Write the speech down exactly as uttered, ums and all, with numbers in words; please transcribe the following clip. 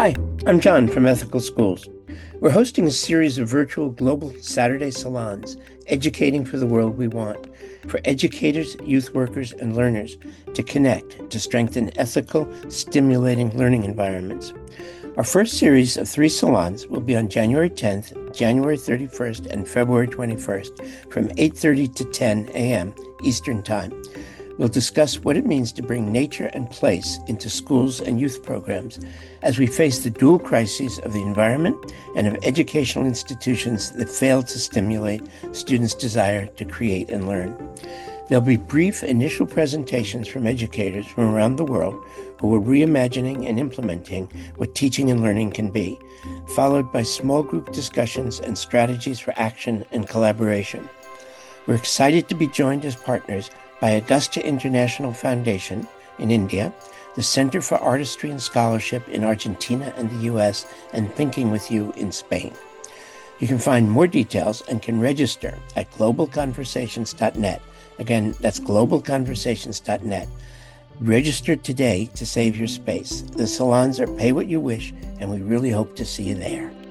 Hi, I'm John from Ethical Schools. We're hosting a series of virtual global Saturday salons, educating for the world we want, for educators, youth workers, and learners to connect to strengthen ethical, stimulating learning environments. Our first series of three salons will be on January tenth, January thirty-first, and February twenty-first from eight thirty to ten a.m. Eastern Time. We'll discuss what it means to bring nature and place into schools and youth programs as we face the dual crises of the environment and of educational institutions that fail to stimulate students' desire to create and learn. There'll be brief initial presentations from educators from around the world who are reimagining and implementing what teaching and learning can be, followed by small group discussions and strategies for action and collaboration. We're excited to be joined as partners by Augusta International Foundation in India, the Center for Artistry and Scholarship in Argentina and the U S, and Thinking With You in Spain. You can find more details and can register at global conversations dot net. Again, that's global conversations dot net. Register today to save your space. The salons are pay what you wish, and we really hope to see you there.